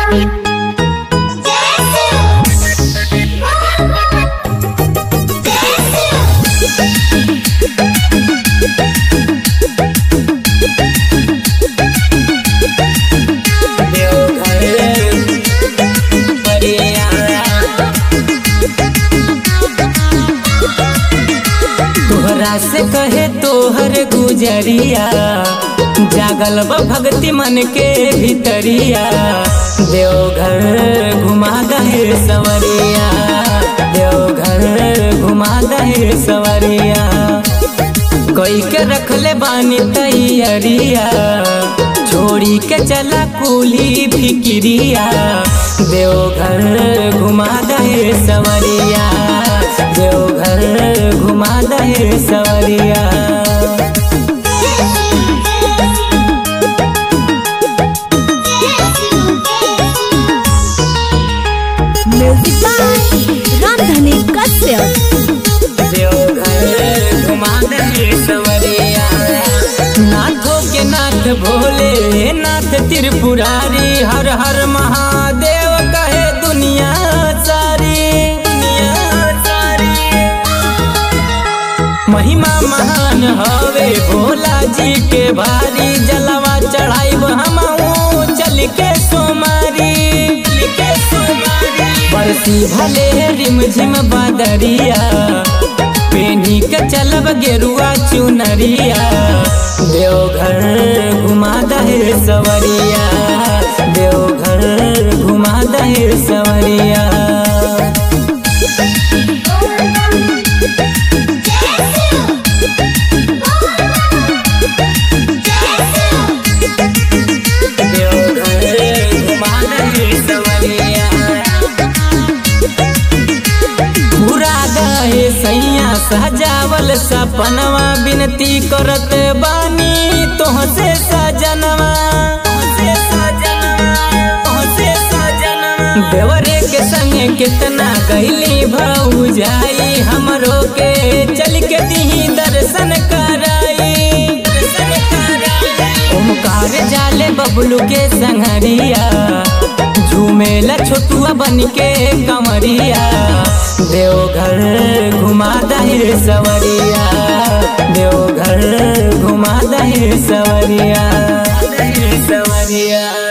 से कहे तोहर गुजरिया जागल बा भक्ति मन के भीतरिया। देवघर घुमा दहे सवरिया, देवघर घुमा दहे सवरिया। कोई के रखले बानी तैयारिया, छोड़ी के चला कुली फिकिरिया। देवघर घुमा दहे सवरिया, देवघर घुमा दहे सवरिया। Music by Ramdhani Kashyap. देवघर घुमा दहे सवरिया। नाथों के नाथ भोले नाथ त्रिपुरारी, हर हर महादेव कहे दुनिया सारी, दुनिया सारी। महिमा महान हवे भोला जी के भारी, जलवा चढ़ाइब हमहू चल के सोमारी, चल के सोमारी। बरसी भले रिमझिम बादरिया, पेनी के चलब गेरुआ चुनरिया। देवघर घुमा दहे सवरिया, देवघर घुमा दहे सवरिया। सैया सजावल सपनवा, बिनती करत बानी तोहसे सजनवा, तोहसे सजनवा, तोहसे सजनवा। देवरे के संगे कितना गईली भौजाई, हमरो के चल के दी दर्शन कराई, दर्शन कराई। ओमकार जाले बबलू के संगरिया, झूमेला छोटुआ बन के कमरिया। देवघर घुमा दहे सवरिया, देवघर घुमा दहे सवरिया, सवरिया।